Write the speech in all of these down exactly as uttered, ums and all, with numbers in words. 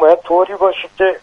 باید طوری باشه که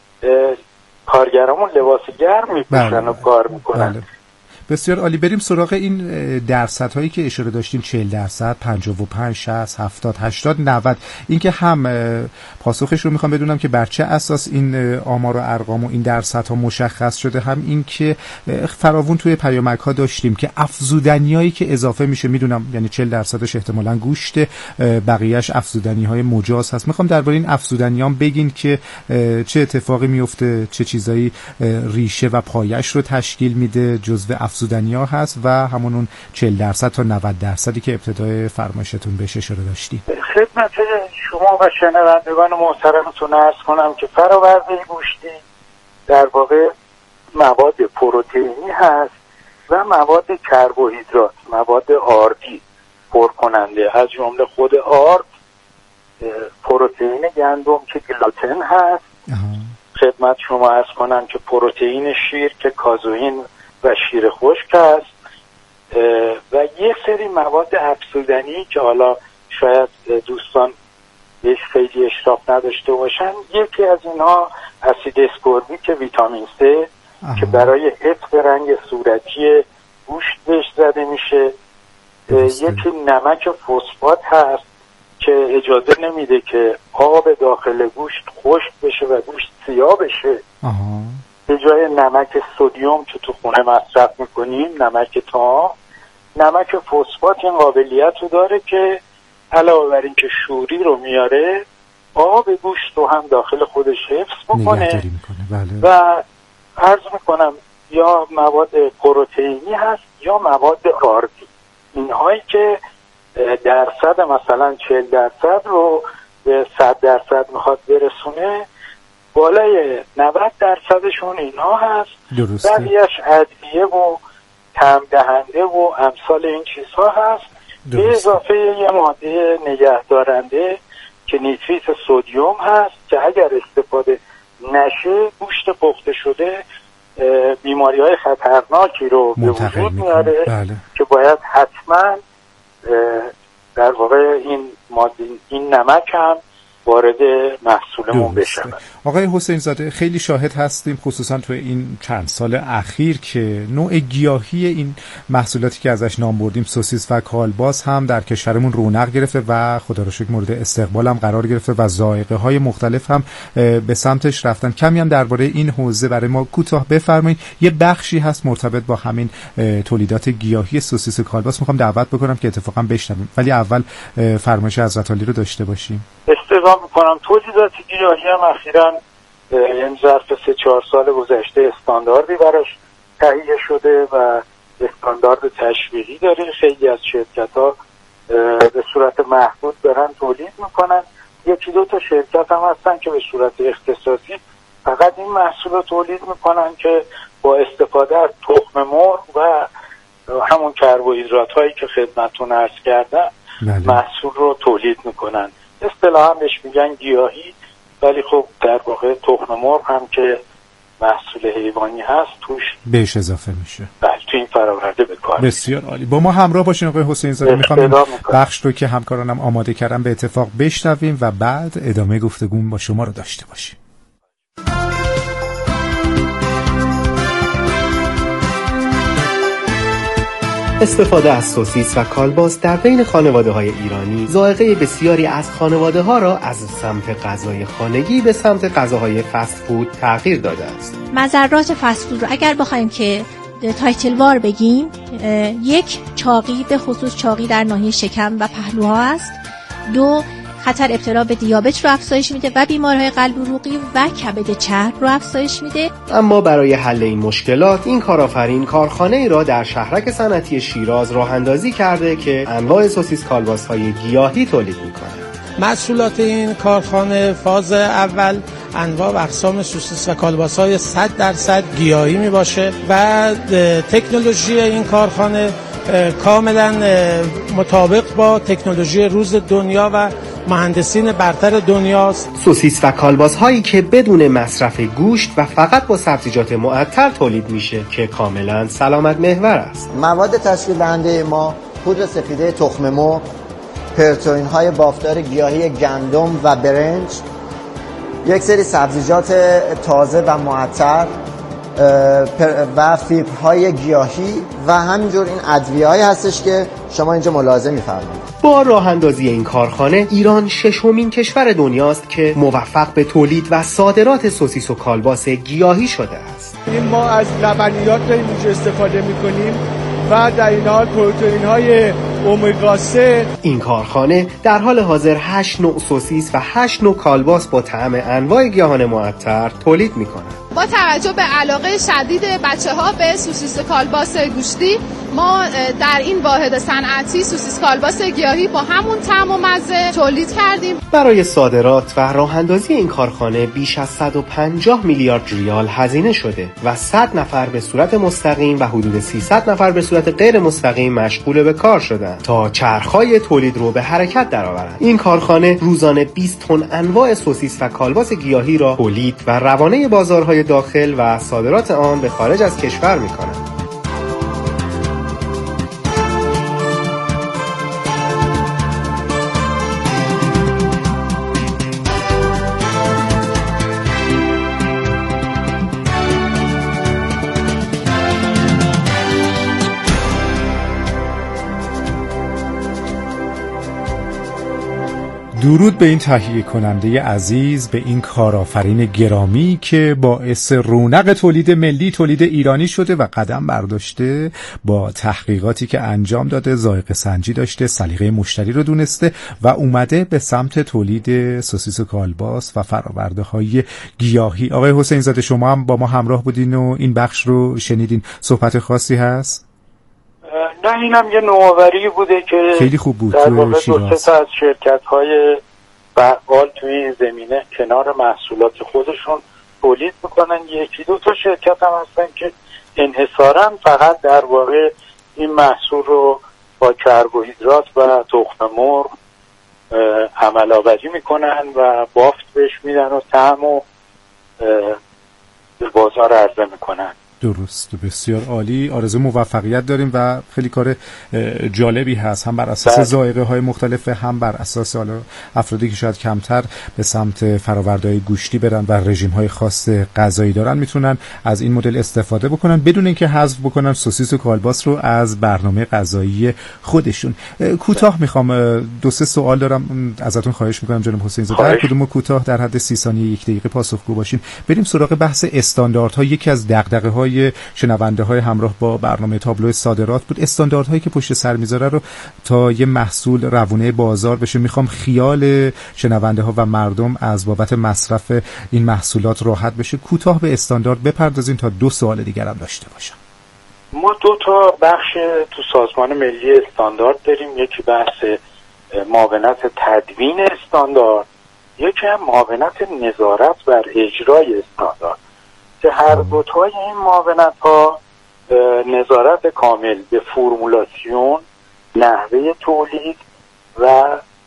کارگرامون لباس گرم میپوشن و کار میکنن. بله. بسیار عالی. بریم سراغ این درصدهایی که اشاره داشتیم، چهل درصد، پنجاه و پنج، شصت، هفتاد، هشتاد، نود. این که هم پاسخش رو میخوام بدونم که بر چه اساس این آمار و ارقام و این درصدها مشخص شده، هم این که فراوون توی پیامک ها داشتیم که افزودنیایی که اضافه میشه، میدونم یعنی چهل درصدش احتمالاً گوشت، بقیه‌اش افزودنی های مجاز هست. میخوام درباره این افزودنیام بگین که چه اتفاقی میفته، چه چیزایی ریشه و پایش رو تشکیل میده، جزء افزودنی‌ها هست و همون اون چهل درصد تا نود درصدی که ابتدای فرمایشتون بهش اشاره داشتی. خدمت شما و شنوندگان محترمتون عرض کنم که فرآورده گوشتی در واقع مواد پروتئینی هست و مواد کربوهیدرات، مواد آردی پر کننده، از جمله خود آرد، پروتئین گندم که گلوتن هست. آه. خدمت شما عرض کنم که پروتئین شیر که کازوئین و شیر خشک است و یک سری مواد افزودنی که حالا شاید دوستان بهش خیلی اشراف نداشته باشن. یکی از اینها اسید اسکوربیک ویتامین C که برای حفظ رنگ صورتی گوشت بهش زده میشه. یکی نمک فسفات هست که اجازه نمیده که آب داخل گوشت خشک بشه و گوشت سیاه بشه. آها. به جای نمک سدیم که تو خونه مصرف میکنیم، نمک تام، نمک فسفات این قابلیت رو داره که علاوه بر این که شوری رو میاره، آب گوشت رو هم داخل خودش حفظ بکنه. بله. و عرض میکنم یا مواد پروتئینی هست یا مواد آردی، اینهایی که درصد مثلا چهل درصد رو به صد درصد میخواد برسونه، بالای نود درصدشون اینها هست. بقیه‌اش ادویه و طعم دهنده و امثال این چیزها هست. به اضافه یه ماده نگهدارنده که نیتریت سدیم هست که اگر استفاده نشه گوشت پخته شده بیماری‌های خطرناکی رو به وجود میاره. بله. که باید حتما در واقع این ماده، این نمک هم وارد محصولمون بشه. آقای حسین زاده، خیلی شاهد هستیم خصوصا تو این چند سال اخیر که نوع گیاهی این محصولاتی که ازش نام بردیم، سوسیس و کالباس، هم در کشورمون رونق گرفته و خدا رو شکر مورد استقبال هم قرار گرفته و ذائقه های مختلف هم به سمتش رفتن. کمی هم درباره این حوزه برای ما کوتاه بفرمایید. یه بخشی هست مرتبط با همین تولیدات گیاهی سوسیس و کالباس میخوام دعوت بکنم که اتفاقا بشنویم، ولی اول فرمایش حضرت عالی رو داشته باشیم. استقبال میکنم. تولیدات گیاهی هم اخیراً این ظرف سه چهار سال گذشته استانداردی براش تهیه شده و استاندارد تشویقی داره. خیلی از شرکت‌ها به صورت محدود دارن تولید میکنن. یکی دو تا شرکت هم هستن که به صورت اختصاصی فقط این محصول رو تولید میکنن که با استفاده از تخم مرغ و همون کربوهیدرات هایی که خدمتتون عرض کردم محصول رو تولید میکنن. اصطلاحاً بهش میگن گیاهی، ولی خب در واقع تخم مرغ هم که محصول حیوانی هست توش بهش اضافه میشه. بله، تو این فراورده به کار. بسیار عالی. با ما همراه باشین آقای حسین زاده. میخوام بخش رو که همکارانم آماده کردن به اتفاق بشنویم و بعد ادامه گفتگو با شما رو داشته باشیم. استفاده از سوسیس و کالباس در بین خانواده‌های ایرانی ذائقه بسیاری از خانواده‌ها را از سمت غذای خانگی به سمت غذاهای فست فود تغییر داده است. مضرات فست فود رو اگر بخوایم که تایتل وار بگیم، یک، چاقی، به خصوص چاقی در ناحیه شکم و پهلوها است. دو، خطر ابتلا به دیابت رو افزایش میده و بیماری‌های قلب عروقی و کبد چرب رو افزایش میده. اما برای حل این مشکلات این کارآفرین کارخانه‌ای را در شهرک صنعتی شیراز راه اندازی کرده که انواع سوسیس کالباس‌های گیاهی تولید می‌کنه. محصولات این کارخانه فاز اول انواع و اقسام سوسیس و کالباس‌های صد درصد گیاهی میباشه و تکنولوژی این کارخانه کاملا مطابق با تکنولوژی روز دنیا و مهندسین برتر دنیاست. سوسیس و کالباس هایی که بدون مصرف گوشت و فقط با سبزیجات معطر تولید میشه که کاملا سلامت محور است. مواد تشکیل دهنده ما پودر سفیده تخم مرغ، پروتئین های بافتار گیاهی گندم و برنج، یک سری سبزیجات تازه و معطر و فیبرهای گیاهی و همینجور این ادویه‌هایی هستش که شما اینجا ملاحظه می‌فرمایید. با راه اندازی این کارخانه ایران ششمین کشور دنیاست که موفق به تولید و صادرات سوسیس و کالباس گیاهی شده است. این ما از لبنیات داریم اینجا استفاده می‌کنیم و در این حال پروتئین‌های امگا سه. این کارخانه در حال حاضر هشت نوع سوسیس و هشت نوع کالباس با طعم انواع گیاهان معطر تولید می‌کند. با توجه به علاقه شدید بچه‌ها به سوسیس کالباس گوشتی، ما در این واحد صنعتی سوسیس کالباس گیاهی با همون طعم و مزه تولید کردیم. برای صادرات و راه اندازی این کارخانه بیش از صد و پنجاه میلیارد ریال هزینه شده و صد نفر به صورت مستقیم و حدود سیصد نفر به صورت غیر مستقیم مشغول به کار شدند تا چرخهای تولید رو به حرکت درآورند. این کارخانه روزانه بیست تن انواع سوسیس و کالباس گیاهی را تولید و روانه بازارهای داخل و صادرات آن به خارج از کشور می‌کند. درود به این تهیه کننده عزیز، به این کارآفرین گرامی که باعث رونق تولید ملی، تولید ایرانی شده و قدم برداشته، با تحقیقاتی که انجام داده، ذائقه سنجی داشته، سلیقه مشتری رو دونسته و اومده به سمت تولید سوسیس و کالباس و فراورده های گیاهی. آقای حسین زاده، شما هم با ما همراه بودین و این بخش رو شنیدین. صحبت خاصی هست؟ نه، اینم یه نوآوری بوده که خیلی خوب بود. در واقع دو سه تا از شرکت‌های فعال توی این زمینه کنار محصولات خودشون تولید میکنن. یکی دو تا شرکت هم هستن که انحصاراً فقط در واقع این محصول رو با کربوهیدرات و تخم مرغ عمل آوری میکنن و بافت بهش میدن و طعم و به بازار عرضه میکنن. درست، بسیار عالی. آرزو موفقیت داریم و خیلی کار جالبی هست، هم بر اساس ذائقه های مختلف، هم بر اساس حالا افرادی که شاید کمتر به سمت فرآورده‌های گوشتی برن و رژیم های خاص غذایی دارن میتونن از این مدل استفاده بکنن بدون اینکه حذف بکنن سوسیس و کالباس رو از برنامه غذایی خودشون. کوتاه میخوام دو سه سوال دارم ازتون، خواهش میکنم جناب حسین زاده هر کدومو کوتاه در حد سی ثانیه یک دقیقه پاسخگو باشین. بریم سراغ بحث استانداردها. یکی از دغدغه‌های شنونده های همراه با برنامه تابلو صادرات بود، استانداردهایی که پشت سر میذاره رو تا یه محصول روونه بازار بشه. میخوام خیال شنونده ها و مردم از بابت مصرف این محصولات راحت بشه. کوتاه به استاندارد بپردازین تا دو سوال دیگر هم داشته باشم. ما دو تا بخش تو سازمان ملی استاندارد داریم، یکی بحث معاونت تدوین استاندارد، یکی هم معاونت نظارت بر اجرای استاندارد که هر دوتای این معاونت ها نظارت کامل به فرمولاسیون، نحوه تولید و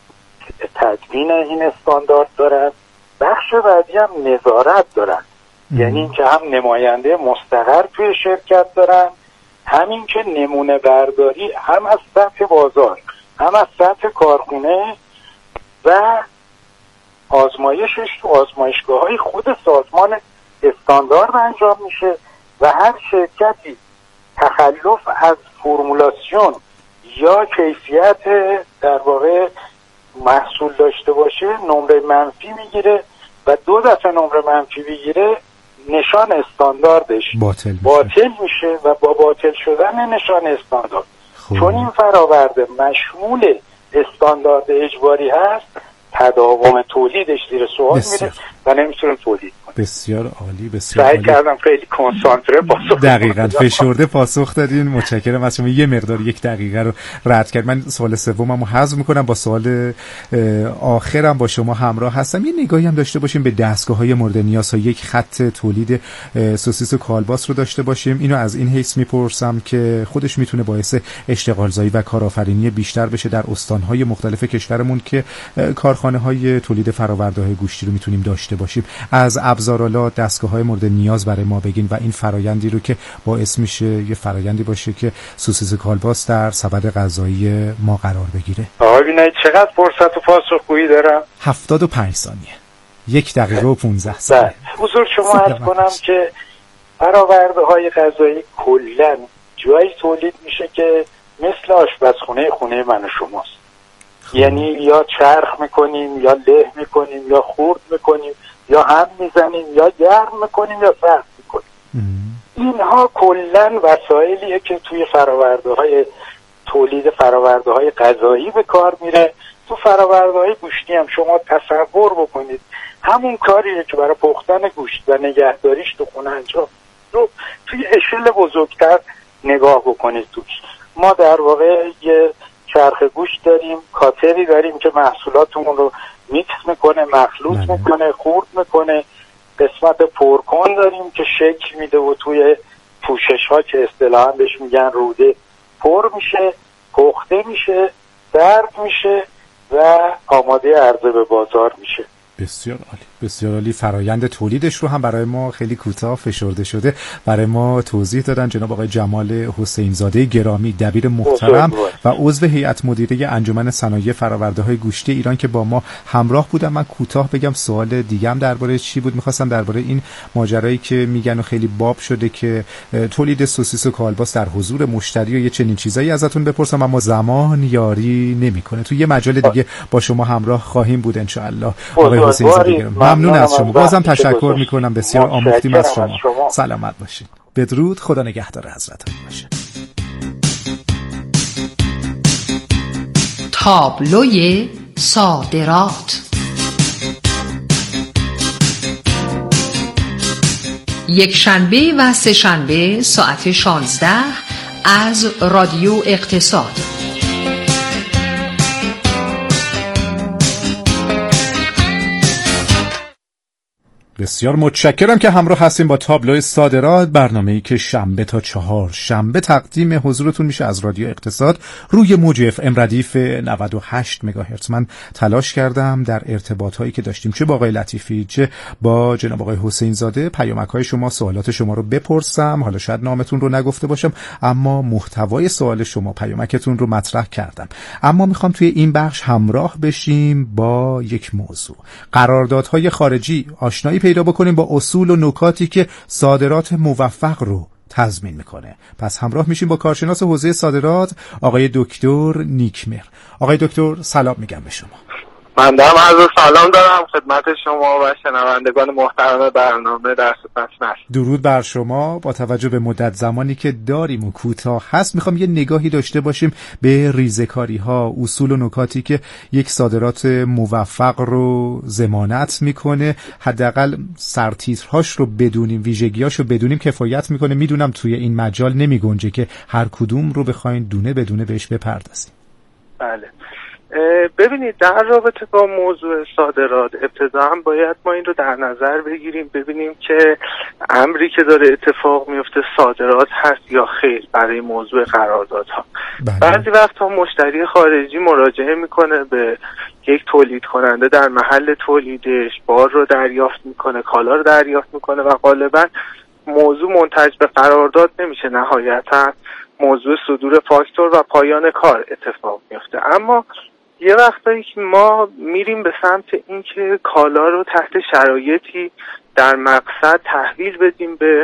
تدوین این استاندارد دارد. بخش بعدی هم نظارت دارن، یعنی این که هم نماینده مستقر توی شرکت دارن، همین که نمونه برداری هم از سطح بازار هم از سطح کارخونه و آزمایشش تو آزمایشگاه های خود سازمان استاندارد انجام میشه و هر شرکتی تخلف از فرمولاسیون یا کیفیت در واقع محصول داشته باشه نمره منفی میگیره و دو دفعه نمره منفی بگیره نشان استانداردش باطل میشه, باطل میشه و با باطل شدن نشان استاندارد خوب. چون این فراورده مشمول استاندارد اجباری هست، تداوم تولیدش زیر سوال میره و نمیتونه تولید کنه. بسیار عالی، بسیار سعی عالی. کردم خیلی کنسانتره پاسخ دقیقاً فشرده پاسخ دادین. متشکرم از شما. یه مقدار یک دقیقه رو رد کرد. من سوال سوممو حذف میکنم، با سوال آخرم با شما همراه هستم. یه نگاهی هم داشته باشیم به دستگاه‌های مورد نیاز ها. یک خط تولید سوسیس و کالباس رو داشته باشیم. اینو از این حیث میپرسم که خودش میتونه باعث اشتغال زایی و کارآفرینی بیشتر بشه در استان‌های مختلف کشورمون که کارخانه‌های تولید فرآورده‌های گوشتی رو میتونیم داشته باشیم. از ابزارالات، دستگاه‌های مورد نیاز برای ما بگین و این فرایندی رو که باعث میشه یه فرایندی باشه که سوسیس و کالباس در سبد غذایی ما قرار بگیره. آقا ببینید چقدر فرصت و پاسخگویی دارم. هفتاد و پنج ثانیه. یک دقیقه و پونزده ثانیه. حضور شما عرض کنم که فرآورده های غذایی کلا جایی تولید میشه که مثل آشپزخونه خونه من و شماست. یعنی یا چرخ میکنیم یا له میکنیم یا خورد میکنیم یا هم میزنیم یا گرم میکنیم یا سرد میکنیم. اینها کلا وسایلیه که توی فرآورده های تولید فرآورده های غذایی به کار میره. تو فرآورده های گوشتی هم شما تصور بکنید همون کاریه که برای پختن گوشت و نگهداریش تو خونه انجام رو توی اشل بزرگتر نگاه بکنید. توش ما در واقع یه چرخ گوشت داریم، کاتری داریم که محصولاتمون رو میکس میکنه، مخلوط بله. میکنه، خورد میکنه. قسمت پرکن داریم که شکل میده و توی پوشش ها که اصطلاحاً بهش میگن روده پر میشه، پخته میشه، سرد میشه و آماده عرضه به بازار میشه. بسیار عالی، بسیار عالی. فرایند تولیدش رو هم برای ما خیلی کوتاه فشرده شده برای ما توضیح دادن جناب آقای جمال حسین زاده گرامی، دبیر محترم و عضو هیئت مدیره انجمن صنایع فرآورده‌های گوشتی ایران که با ما همراه بودن. من کوتاه بگم سوال دیگه هم درباره چی بود، می‌خواستم درباره این ماجرایی که میگن و خیلی باب شده که تولید سوسیس و کالباس در حضور مشتری و یه چنین چیزایی ازتون بپرسم، اما زمان یاری نمی‌کنه. تو یه مجال دیگه با شما همراه خواهیم بود ان شاء الله. ممنون از شما، بازم تشکر میکنم، بسیار آموختیم از شما. سلامت باشید. بدرود، خدا نگهدار حضرتان باشه. تابلوی صادرات. یک شنبه و سه شنبه ساعت شانزده از رادیو اقتصاد. بسیار متشکرم که همراه هستیم با تابلوی صادرات، برنامه‌ای که شنبه تا چهار شنبه تقدیم حضورتون میشه از رادیو اقتصاد روی موج اف ام ردیف نود و هشت مگاهرتز. من تلاش کردم در ارتباطایی که داشتیم چه با آقای لطیفی چه با جناب آقای حسین زاده پیامک‌های شما، سوالات شما رو بپرسم. حالا شاید نامتون رو نگفته باشم اما محتوای سوال شما، پیامکتون رو مطرح کردم. اما میخوام توی این بخش همراه بشیم با یک موضوع، قراردادهای خارجی، آشنایی پیدا بکنیم با اصول و نکاتی که صادرات موفق رو تضمین میکنه. پس همراه میشیم با کارشناس حوزه صادرات آقای دکتر نیکمر. آقای دکتر سلام میگم به شما. من دارم عرض سلام دارم خدمت شما و شنوندگان محترم برنامه در خدمت هستم. درود بر شما. با توجه به مدت زمانی که داریم و کوتاه هست میخوام یه نگاهی داشته باشیم به ریزکاری ها، اصول و نکاتی که یک صادرات موفق رو ضمانت میکنه. حداقل سرتیترهاش رو بدونیم، ویژگیاش رو بدونیم کفایت میکنه. میدونم توی این مجال نمیگنجه که هر کدوم رو بخواین دونه بدونه بهش بپردازیم. بله، ببینید در رابطه با موضوع صادرات ابتداً باید ما این رو در نظر بگیریم، ببینیم که امری که داره اتفاق میفته صادرات هست یا خیر برای موضوع قراردادها. بعضی وقتها مشتری خارجی مراجعه میکنه به یک تولید کننده در محل تولیدش، بار رو دریافت میکنه، کالا رو دریافت میکنه و غالباً موضوع منتج به قرارداد نمیشه، نهایتاً موضوع صدور فاکتور و پایان کار اتفاق میفته. اما یه وقتایی که ما میریم به سمت اینکه کالا رو تحت شرایطی در مقصد تحویل بدیم به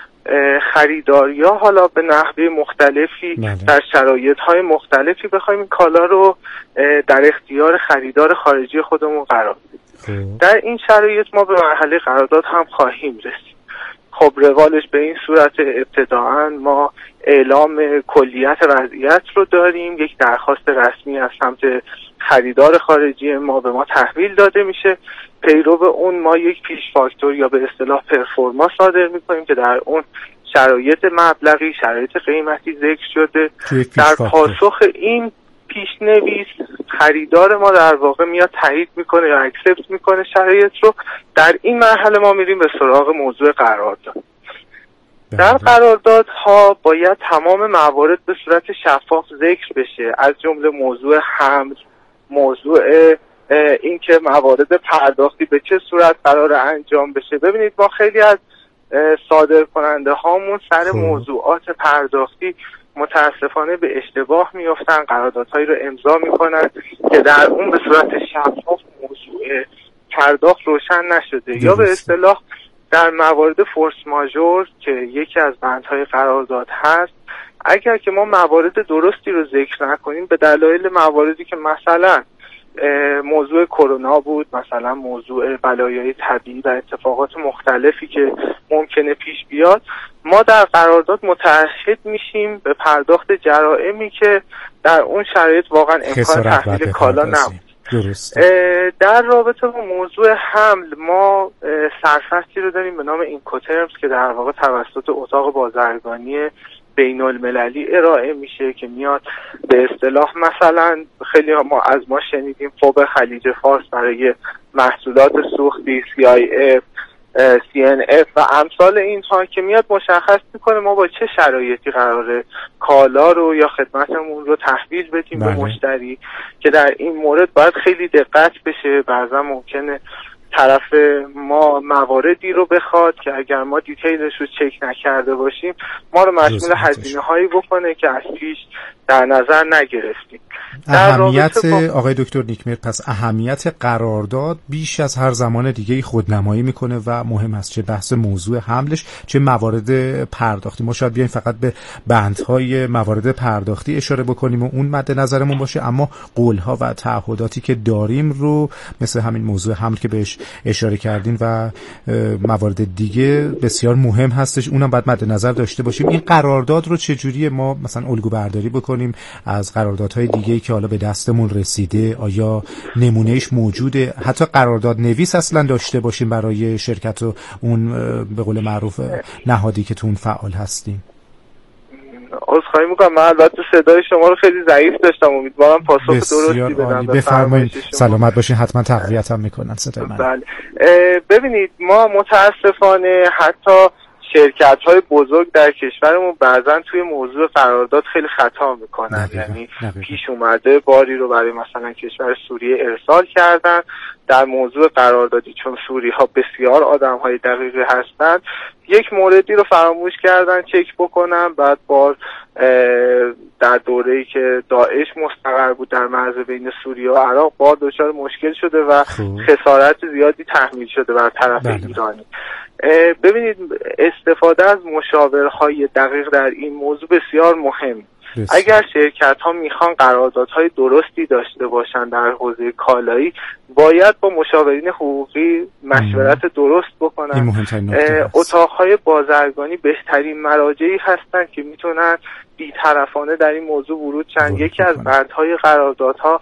خریدار یا حالا به نحوه مختلفی ماله. در شرایط‌های مختلفی بخوایم این کالا رو در اختیار خریدار خارجی خودمون قرار بدیم. در این شرایط ما به مرحله قرارداد هم خواهیم رسید. خب روالش به این صورت ابتداعاً ما اعلام کلیت وضعیت رو داریم، یک درخواست رسمی از سمت خریدار خارجی ما به ما تحویل داده میشه، پیرو اون ما یک پیش فاکتور یا به اصطلاح پرفورما صادر میکنیم که در اون شرایط مبلغی، شرایط قیمتی ذکر شده. در پاسخ این پیشنویس خریدار ما در واقع میاد تایید میکنه یا اکسپت میکنه شرایط رو. در این مرحله ما میریم به سراغ موضوع قرارداد. در قراردادها باید تمام موارد به صورت شفاف ذکر بشه، از جمله موضوع حمل، موضوع این که موارد پرداختی به چه صورت قرار انجام بشه. ببینید ما خیلی از صادر کننده هامون سر موضوعات پرداختی متاسفانه به اشتباه میافتن، قراردادهایی رو امضا میکنن که در اون به صورت شفاف موضوع پرداخت روشن نشده، یا به اصطلاح در موارد فورس ماژور که یکی از بندهای قرارداد هست، اگر که ما موارد درستی رو ذکر نکنیم به دلایل مواردی که مثلا موضوع کرونا بود، مثلا موضوع بلایای طبیعی و اتفاقات مختلفی که ممکنه پیش بیاد، ما در قرارداد متعهد میشیم به پرداخت جرائمی که در اون شرایط واقعا امکان تحویل کالا نبود. درست. در رابطه با موضوع حمل ما سرفصلی رو داریم به نام اینکوترمز که در واقع توسط اتاق بازرگانی بین المللی ارائه میشه که میاد به اصطلاح مثلا خیلی ما از ما شنیدیم فوب خلیج فارس برای محصولات سوختی، سی آی اف، سی ان اف و امثال اینها که میاد مشخص میکنه ما با چه شرایطی قراره کالا رو یا خدمتمون رو تحویل بدیم به مشتری، که در این مورد باید خیلی دقت بشه. بعضا ممکنه طرف ما مواردی رو بخواد که اگر ما دیتیلش رو چک نکرده باشیم ما رو مشمول هزینه هایی بکنه که از پیش در نظر نگرفتیم. اهمیت با... آقای دکتر نیکمرغ، پس اهمیت قرارداد بیش از هر زمان دیگه خودنمایی میکنه و مهم است، چه بحث موضوع حملش چه موارد پرداختی. ما شاید بیایم فقط به بندهای موارد پرداختی اشاره بکنیم و اون مد نظرمون باشه، اما قولها و تعهداتی که داریم رو مثل همین موضوع حمل که بهش اشاره کردین و موارد دیگه بسیار مهم هستش، اونم باید مد نظر داشته باشیم. این قرارداد رو چجوری ما مثلا الگو برداری بکنیم از قراردادهای دیگه که حالا به دستمون رسیده؟ آیا نمونهش موجوده؟ حتی قرارداد نویس اصلا داشته باشیم برای شرکت و اون به قول معروف نهادی که تو اون فعال هستیم؟ عذرخواهی میکنم من البته صدای شما رو خیلی ضعیف داشتم، امیدوارم پاسخ درستی بدم. بفرمایید. سلامت باشین، حتما تقویت هم میکنن صدای من. بله. ببینید ما متاسفانه حتی شرکت های بزرگ در کشورمون بعضا توی موضوع قرارداد خیلی خطا میکنن. یعنی پیش اومده باری رو برای مثلا کشور سوریه ارسال کردن در موضوع قراردادی، چون سوری ها بسیار آدم های دقیقی هستن، یک موردی رو فراموش کردن چک بکنن، بعد بار در دوره‌ای که داعش مستقر بود در مرز بین سوریه و عراق بار دچار مشکل شده و خسارت زیادی تحمیل شده بر طرف بله. ایرانی. ببینید استفاده از مشاورهای دقیق در این موضوع بسیار مهم. بس. اگر شرکت ها میخوان قراردادهای درستی داشته باشن در حوزه کالایی باید با مشاورین حقوقی مشورت ام. درست بکنن. اتاقهای بازرگانی بهترین مراجعی هستن که میتونن بی‌طرفانه در این موضوع ورود شن. یکی از بندهای قراردادها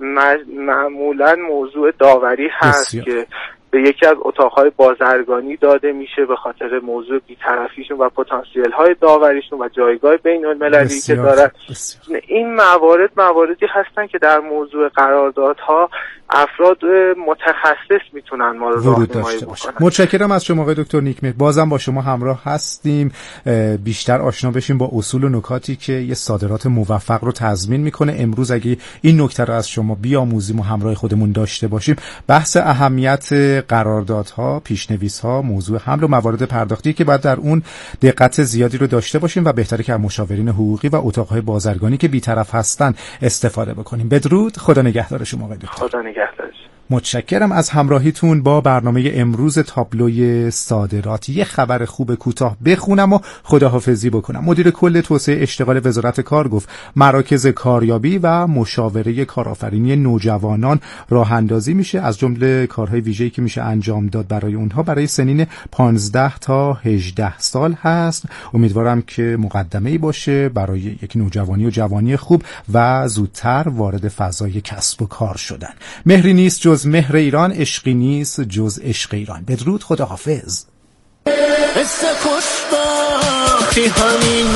معمولا موضوع داوری هست بسیار. که به یکی از اتاقهای بازرگانی داده میشه به خاطر موضوع بی‌طرفیشون و پتانسیل های داوریشون و جایگاه بین المللی که دارن. این موارد مواردی هستن که در موضوع قراردادها افراد متخصص میتونن ما رو راهنمایی بکنن. متشکرم از شما آقای دکتر نیکمرغ. بازم با شما همراه هستیم، بیشتر آشنا بشیم با اصول و نکاتی که یه صادرات موفق رو تضمین میکنه. امروز اگه این نکته رو از شما بیاموزیم و همراه خودمون داشته باشیم، بحث اهمیت قراردادها، پیشنویس‌ها، موضوع حمل و موارد پرداختی که باید در اون دقت زیادی رو داشته باشیم و بهتره که از مشاورین حقوقی و اتاقهای بازرگانی که بی‌طرف هستن استفاده بکنیم. بدرود، خدا نگهدار شما آقای دکتر. خدا نگهدارش. متشکرم از همراهیتون با برنامه امروز تابلوی صادرات. یه خبر خوب کوتاه بخونم و خداحافظی بکنم. مدیر کل توسعه اشتغال وزارت کار گفت مراکز کاریابی و مشاوره کارآفرینی نوجوانان راه اندازی میشه، از جمله کارهای ویژه‌ای که میشه انجام داد برای اونها برای سنین پانزده تا هجده سال هست. امیدوارم که مقدمه‌ای باشه برای یک نوجوانی و جوانی خوب و زودتر وارد فضای کسب و کار شدن. مهری نیست جز مهر ایران، عشقی نیست جز عشق ایران. بدرود، خداحافظ. حس خوشبختی همین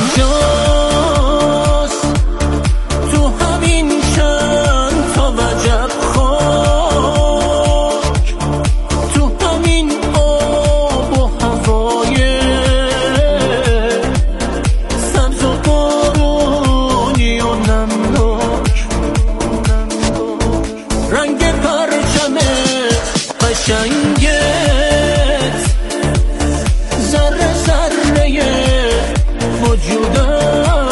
جاست، تو همین چند تا وجب خاک، تو همین آب و هوای سبز و بارونی و نمناک، رنگ پرچم قشنگت ذره ذره وجودم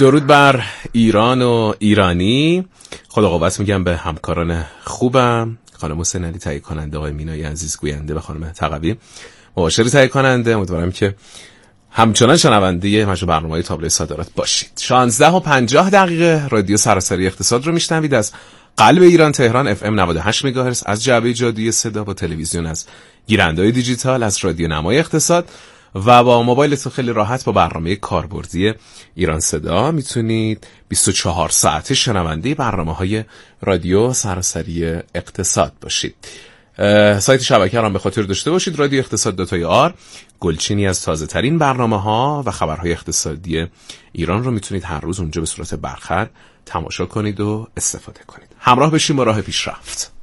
درود بر ایران و ایرانی. خدا قوت میگم به همکاران خوبم، خانم حسین علی تهیه کننده، آقای مینای عزیز گوینده و خانم تقوی مباشر تهیه کننده. امیدوارم که همچنان شنونده مجموع برنامه‌های تابلوی صادرات باشید. شانزده و پنجاه دقیقه رادیو سراسری اقتصاد رو میشنوید از قلب ایران تهران اف ام نود و هشت مگاهرتز، از جعبه جادویی صدا با تلویزیون، از گیرنده‌های دیجیتال، از رادیو نمای اقتصاد و با موبایلتون خیلی راحت با برنامه کاربردی ایران صدا میتونید بیست و چهار ساعته شنونده برنامه‌های رادیو سراسری اقتصاد باشید. سایت شبکه را به خاطر داشته باشید، رادیو اقتصاد دات آی آر. گلچینی از تازه ترین برنامه‌ها و خبرهای اقتصادی ایران رو میتونید هر روز اونجا به صورت برخط تماشا کنید و استفاده کنید. همراه بشیم با راه پیشرفت.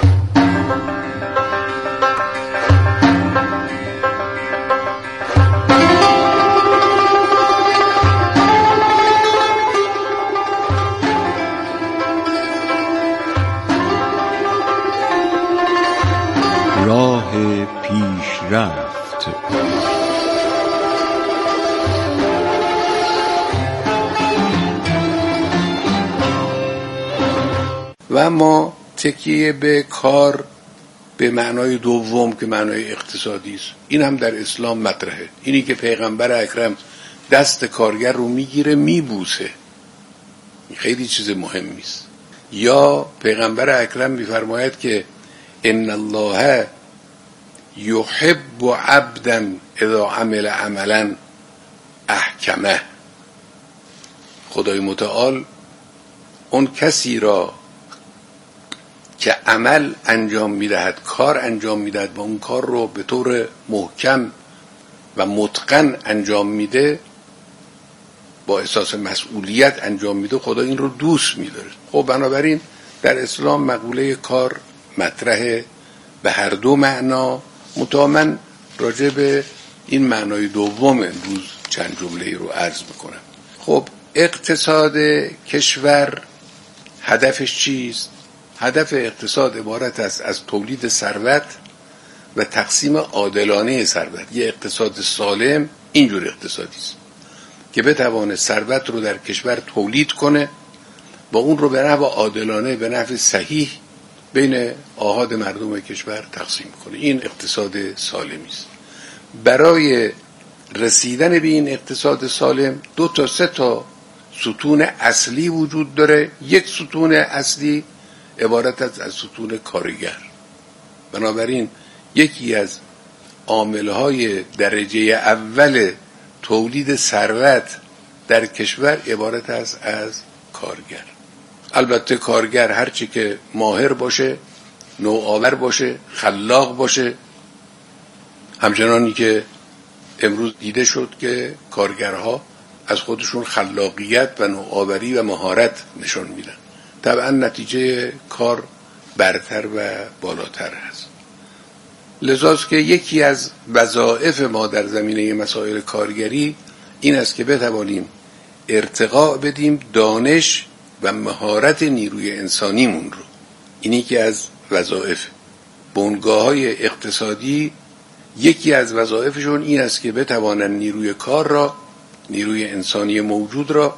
راه پیشرفت. و اما تکیه به کار به معنای دوم که معنای اقتصادی است، این هم در اسلام مطرحه. اینی که پیغمبر اکرم دست کارگر رو میگیره میبوسه، خیلی چیز مهمی است. یا پیغمبر اکرم میفرماید که ان الله یحب عبدا اذا عمل عملا احکمه. خدای متعال اون کسی را که عمل انجام میدهد، کار انجام میدهد و اون کار رو به طور محکم و متقن انجام میده، با احساس مسئولیت انجام میده، خدا این رو دوست میداره. خب بنابراین در اسلام مقوله کار مطرحه به هر دو معنا. متأمن راجع به این معنای دوم امروز چند جمله رو عرض میکنم. خب اقتصاد کشور هدفش چیست؟ هدف اقتصاد عبارت است از تولید ثروت و تقسیم عادلانه ثروت. یه اقتصاد سالم اینجور اقتصادی است که بتوانه ثروت رو در کشور تولید کنه و اون رو به نحو عادلانه، به نحو صحیح بین آحاد مردم کشور تقسیم کنه. این اقتصاد سالمی است. برای رسیدن به این اقتصاد سالم دو تا سه تا ستون اصلی وجود داره. یک ستون اصلی عبارت است از ستون کارگر. بنابراین یکی از عاملهای درجه اول تولید ثروت در کشور عبارت است از کارگر. البته کارگر هرچی که ماهر باشه، نوآور باشه، خلاق باشه، همچنانی که امروز دیده شد که کارگرها از خودشون خلاقیت و نوآوری و مهارت نشون میدن، طبعا نتیجه کار برتر و بالاتر هست. لذاست که یکی از وظایف ما در زمینه مسائل کارگری این است که بتوانیم ارتقاء بدیم دانش و مهارت نیروی انسانیمون رو. اینی که از وظایف بنگاه‌های اقتصادی یکی از وظایفشون این است که بتوانن نیروی کار را، نیروی انسانی موجود را،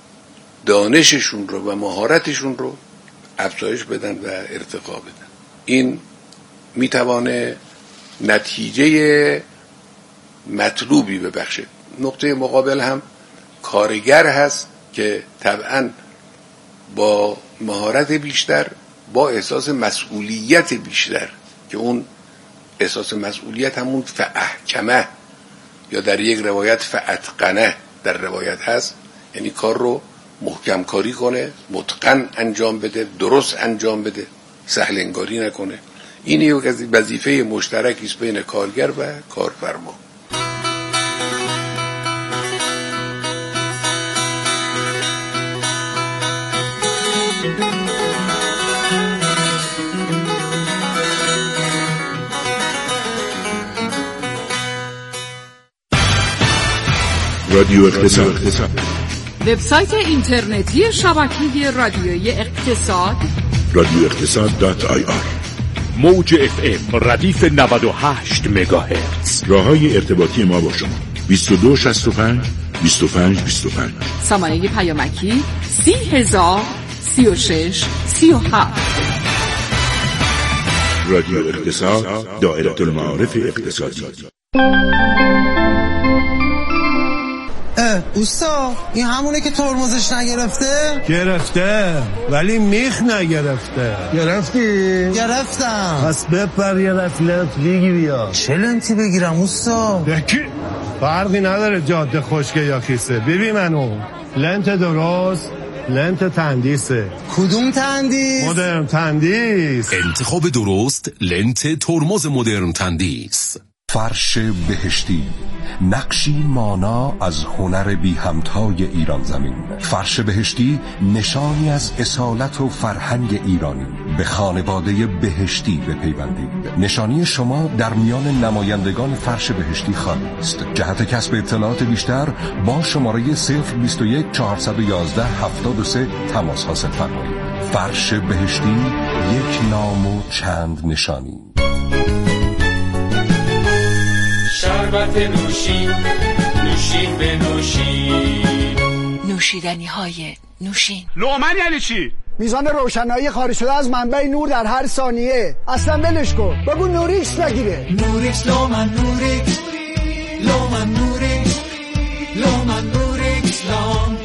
دانششون رو و مهارتشون رو افزایش بدن و ارتقا بدن. این میتوانه نتیجه مطلوبی ببخشه. نقطه مقابل هم کارگر هست که طبعاً با مهارت بیشتر، با احساس مسئولیت بیشتر، که اون احساس مسئولیت همون فاحکمه یا در یک روایت فاتقنه در روایت هست، یعنی کار رو محکم کاری کنه، متقن انجام بده، درست انجام بده، سهل انگاری نکنه. این یک از وظیفه مشترکی است بین کارگر و کارفرما. رادیو اقتصاد. وبسایت اینترنتی شبکه رادیویی اقتصاد رادیو اقتصاد دات آی آر. موج اف ام ردیف نود و هشت مگاهرتز. راههای ارتباطی ما با شما: بیست و دو شصت و پنج بیست و پنج بیست و پنج. سامانه پیامکی سی هزار سی و شش سی و هفت. رادیو اقتصاد، دائره المعارف اقتصادی. اوستا این همونه که ترمزش نگرفته؟ گرفته ولی میخ نگرفته. گرفتی؟ گرفتم. پس بپر یه رفلت بگی بیا. چه لنتی بگیرم اوستا؟ بکی فرقی نداره جاده خشکه یا خیسه. ببین منو لنت درست لنت تندیسه. کدوم تندیس؟ مدرن تندیس. انتخاب درست لنت ترمز مدرن تندیس. فرش بهشتی، نقشی مانا از هنر بی همتای ایران زمین. فرش بهشتی نشانی از اصالت و فرهنگ ایرانی. به خانواده بهشتی بپیوندید. نشانی شما در میان نمایندگان فرش بهشتی خالی است. جهت کسب اطلاعات بیشتر با شماره صفر بیست و یک چهارصد و یازده هفتاد و سه تماس حاصل فرمایید. فرش بهشتی، یک نام و چند نشانی. شربت نوشین، نوشین به نوشین. نوشیدنی های نوشین. لومن یعنی چی؟ میزان روشنایی خارج شده از منبع نور در هر ثانیه. اصلا ولش کن، بگو نوریکس بگیره. نوریکس لومن نوریکس لومن نوریکس لومن نوریکس لام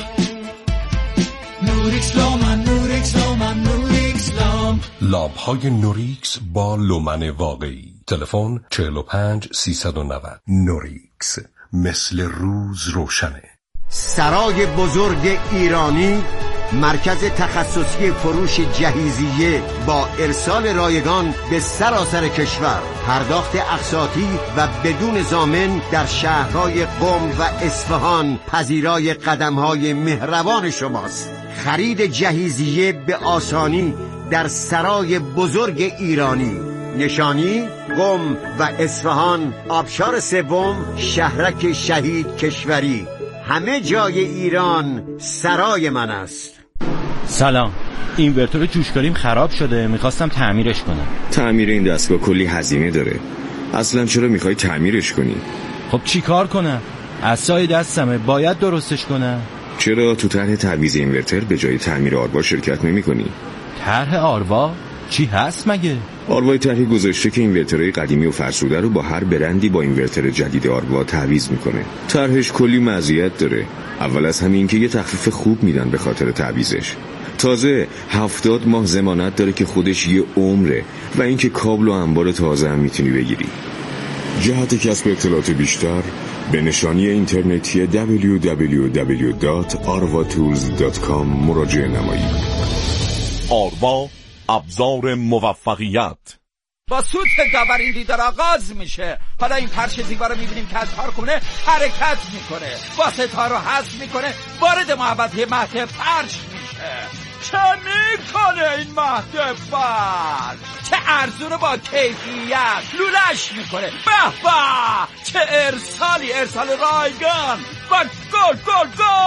نوریکس لومن نوریکس لومن نوریکس لام. لامپ های نوریکس با لومن واقعی. تلفن چهل و پنج سیصد و نود. نوریکس، مثل روز روشنه. سرای بزرگ ایرانی، مرکز تخصصی فروش جهیزیه با ارسال رایگان به سراسر کشور. پرداخت اقساطی و بدون ضامن در شهرهای قم و اصفهان پذیرای قدمهای مهربان شماست. خرید جهیزیه به آسانی در سرای بزرگ ایرانی. نشانی قم و اصفهان، آبشار سوم، شهرک شهید کشوری. همه جای ایران سرای من است. سلام، اینورتور جوشکاریم خراب شده، میخواستم تعمیرش کنم. تعمیر این دستگاه کلی هزینه داره. اصلا چرا میخوای تعمیرش کنی؟ خب چی کار کنم؟ عصای دستمه، باید درستش کنم. چرا تو طرح تعویض اینورتر به جای تعمیر آروا شرکت نمی کنی؟ طرح آروا؟ چی هست مگه؟ آروای طرحی گذاشته که اینورترهای قدیمی و فرسوده رو با هر برندی با اینورتر جدید آروا تعویض میکنه. طرحش کلی مزیت داره. اول از همین که یه تخفیف خوب میدن به خاطر تعویضش. تازه هفتاد ماه ضمانت داره که خودش یه عمره و اینکه کابل و انبار تازه هم میتونی بگیری. جهت کسب اطلاعات بیشتر به نشانی اینترنتی دبلیو دبلیو دبلیو دات آروا تولز دات کام مراجعه نمایید. آروا، ابزار موفقیت. با سوت داور این دیدار آغاز میشه. حالا این پرش زیبا رو میبینیم که از کارخونه حرکت میکنه، واسطه‌ها رو حذف میکنه، وارد محوطه مهد فرش میشه. چه میکنه این مهد فرش؟ چه ارزونه با کیفیت لولش میکنه. به به، چه ارسالی، ارسال رایگان و گل گل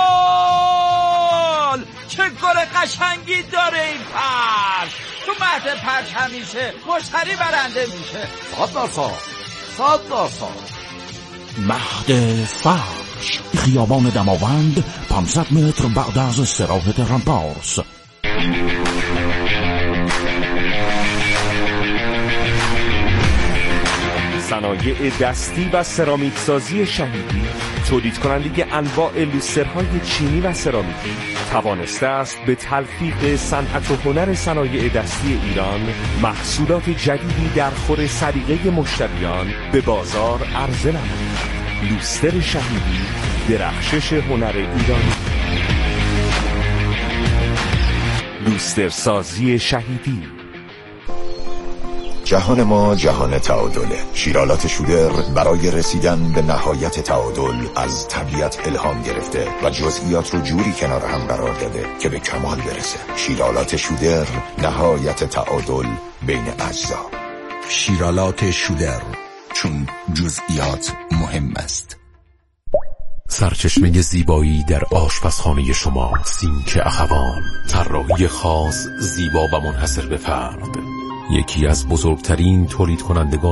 گل. چه گل قشنگی داره این فرش. تو مهد فرش همیشه مشتری برنده میشه. صد درصد صد درصد. مهد فرش، خیابان دماوند، پانصد متر بعد از استراحت رامپارس. صنایع دستی و سرامیک سازی شهیدی، تولید کننده انواع لوسترهای چینی و سرامیکی، توانسته است به تلفیق صنعت و هنر صنایع دستی ایران محصولات جدیدی در خور سلیقه مشتریان به بازار عرضه نماید. لوستر شهیدی، درخشش هنر ایرانی. لوستر سازی شهیدی. جهان ما جهان تعادله. شیرالات شودر برای رسیدن به نهایت تعادل از طبیعت الهام گرفته و جزئیات رو جوری کنار هم قرار داده که به کمال برسه. شیرالات شودر، نهایت تعادل بین اجزا. شیرالات شودر، چون جزئیات مهم است. سرچشمه زیبایی در آشپزخانه شما، سینک اخوان، طراحی خاص، زیبا و منحصر به فرد. یکی از بزرگترین تولید کنندگان